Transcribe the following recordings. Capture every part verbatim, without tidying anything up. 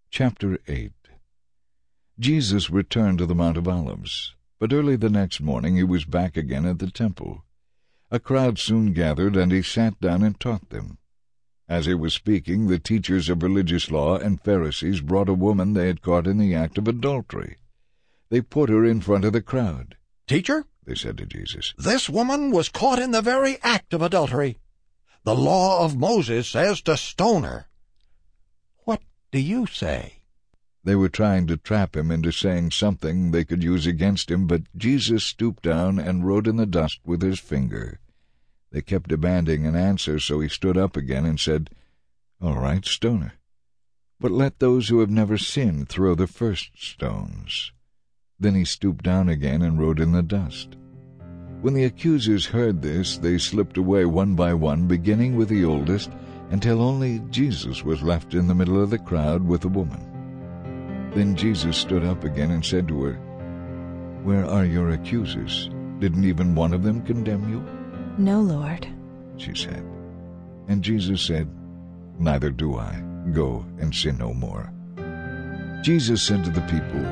Chapter eight. Jesus returned to the Mount of Olives, but early the next morning he was back again at the temple. A crowd soon gathered, and he sat down and taught them. As he was speaking, the teachers of religious law and Pharisees brought a woman they had caught in the act of adultery. They put her in front of the crowd. "Teacher," they said to Jesus, "this woman was caught in the very act of adultery. The law of Moses says to stone her. What do you say?" They were trying to trap him into saying something they could use against him, but Jesus stooped down and wrote in the dust with his finger. They kept demanding an answer, so he stood up again and said, "All right, stone her. But let those who have never sinned throw the first stones." Then he stooped down again and wrote in the dust. When the accusers heard this, they slipped away one by one, beginning with the oldest, until only Jesus was left in the middle of the crowd with the woman. Then Jesus stood up again and said to her, "Where are your accusers? Didn't even one of them condemn you?" "No, Lord," she said. And Jesus said, "Neither do I. Go and sin no more." Jesus said to the people,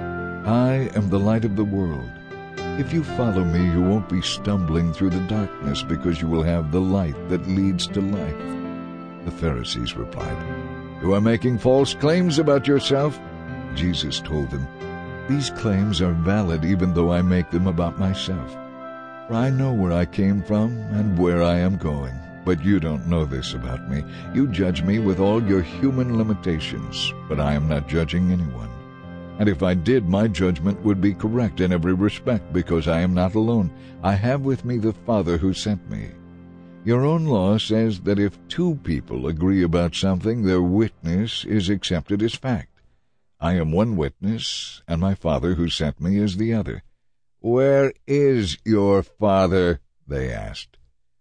"I am the light of the world. If you follow me, you won't be stumbling through the darkness, because you will have the light that leads to life." The Pharisees replied, "You are making false claims about yourself." Jesus told them, "These claims are valid even though I make them about myself. For I know where I came from and where I am going, but you don't know this about me. You judge me with all your human limitations, but I am not judging anyone. And if I did, my judgment would be correct in every respect, because I am not alone. I have with me the Father who sent me. Your own law says that if two people agree about something, their witness is accepted as fact. I am one witness, and my Father who sent me is the other." "Where is your Father?" they asked.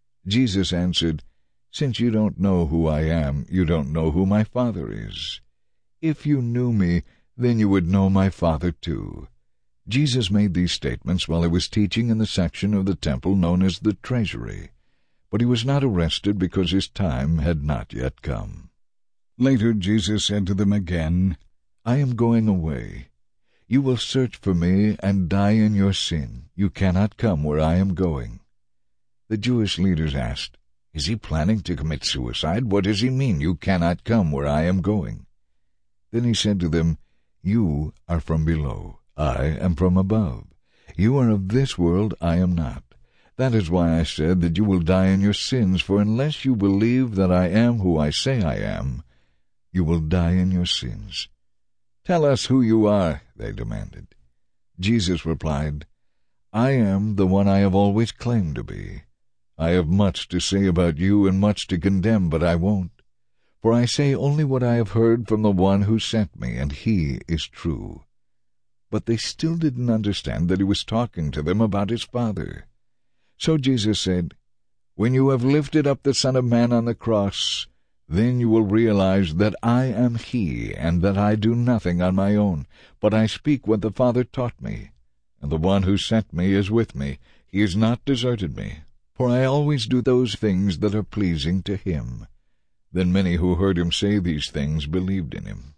Jesus answered, "Since you don't know who I am, you don't know who my Father is. If you knew me, then you would know my Father too." Jesus made these statements while he was teaching in the section of the temple known as the Treasury, but he was not arrested because his time had not yet come. Later Jesus said to them again, "I am going away. You will search for me and die in your sin. You cannot come where I am going." The Jewish leaders asked, "Is he planning to commit suicide? What does he mean, you cannot come where I am going?" Then he said to them, "You are from below. I am from above. You are of this world. I am not. That is why I said that you will die in your sins, for unless you believe that I am who I say I am, you will die in your sins." "Tell us who you are," they demanded. Jesus replied, "I am the one I have always claimed to be. I have much to say about you and much to condemn, but I won't. For I say only what I have heard from the one who sent me, and he is true." But they still didn't understand that he was talking to them about his Father. So Jesus said, "When you have lifted up the Son of Man on the cross, then you will realize that I am he, and that I do nothing on my own, but I speak what the Father taught me. And the one who sent me is with me. He has not deserted me, for I always do those things that are pleasing to him." Then many who heard him say these things believed in him.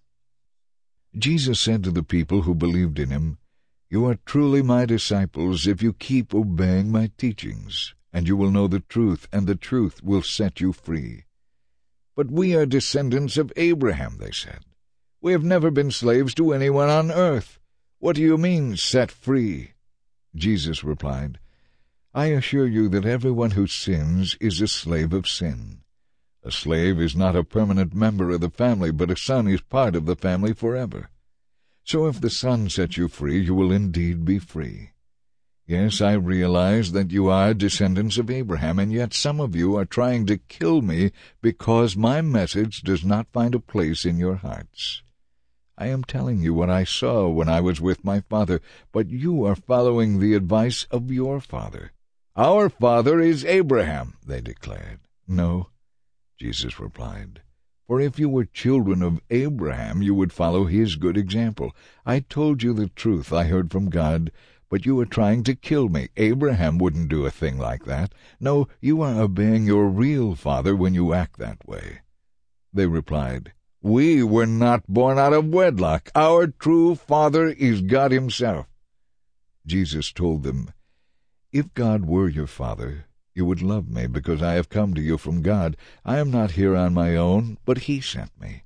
Jesus said to the people who believed in him, "You are truly my disciples if you keep obeying my teachings, and you will know the truth, and the truth will set you free." "But we are descendants of Abraham," they said. "We have never been slaves to anyone on earth. What do you mean, set free?" Jesus replied, "I assure you that everyone who sins is a slave of sin. A slave is not a permanent member of the family, but a son is part of the family forever. So if the Son sets you free, you will indeed be free. Yes, I realize that you are descendants of Abraham, and yet some of you are trying to kill me because my message does not find a place in your hearts. I am telling you what I saw when I was with my father, but you are following the advice of your father." "Our father is Abraham," they declared. "No," Jesus replied, "for if you were children of Abraham, you would follow his good example. I told you the truth I heard from God, but you are trying to kill me. Abraham wouldn't do a thing like that. No, you are obeying your real father when you act that way." They replied, We were not born out of wedlock. Our true father is God himself." Jesus told them, "If God were your father, you would love me, because I have come to you from God. I am not here on my own, but he sent me.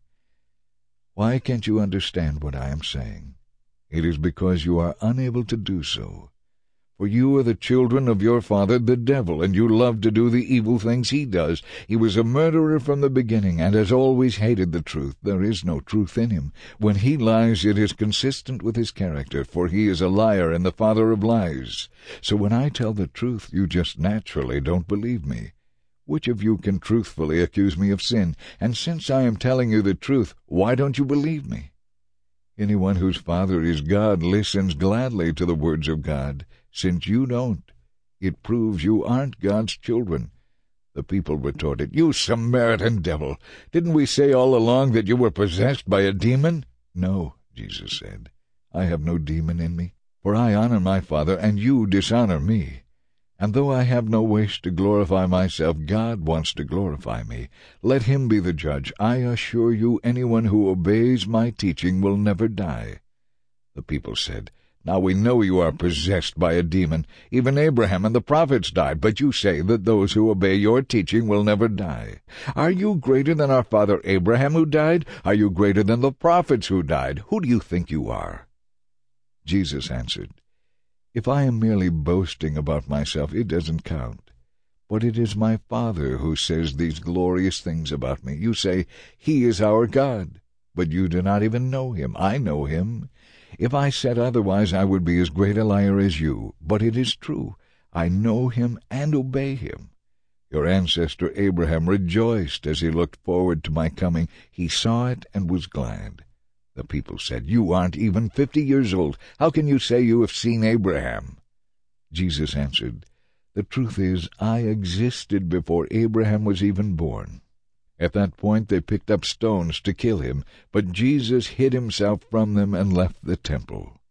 Why can't you understand what I am saying? It is because you are unable to do so. For you are the children of your father, the devil, and you love to do the evil things he does. He was a murderer from the beginning, and has always hated the truth. There is no truth in him. When he lies, it is consistent with his character, for he is a liar and the father of lies. So when I tell the truth, you just naturally don't believe me. Which of you can truthfully accuse me of sin? And since I am telling you the truth, why don't you believe me? Anyone whose father is God listens gladly to the words of God. Since you don't, it proves you aren't God's children." The people retorted, "You Samaritan devil! Didn't we say all along that you were possessed by a demon?" "No," Jesus said, "I have no demon in me, for I honor my Father, and you dishonor me. And though I have no wish to glorify myself, God wants to glorify me. Let him be the judge. I assure you, anyone who obeys my teaching will never die." The people said, "Now we know you are possessed by a demon. Even Abraham and the prophets died, but you say that those who obey your teaching will never die. Are you greater than our father Abraham who died? Are you greater than the prophets who died? Who do you think you are?" Jesus answered, "If I am merely boasting about myself, it doesn't count. But it is my Father who says these glorious things about me. You say, 'He is our God,' but you do not even know him. I know him. If I said otherwise, I would be as great a liar as you. But it is true. I know him and obey him. Your ancestor Abraham rejoiced as he looked forward to my coming. He saw it and was glad." The people said, "You aren't even fifty years old. How can you say you have seen Abraham?" Jesus answered, "The truth is, I existed before Abraham was even born." At that point they picked up stones to kill him, but Jesus hid himself from them and left the temple.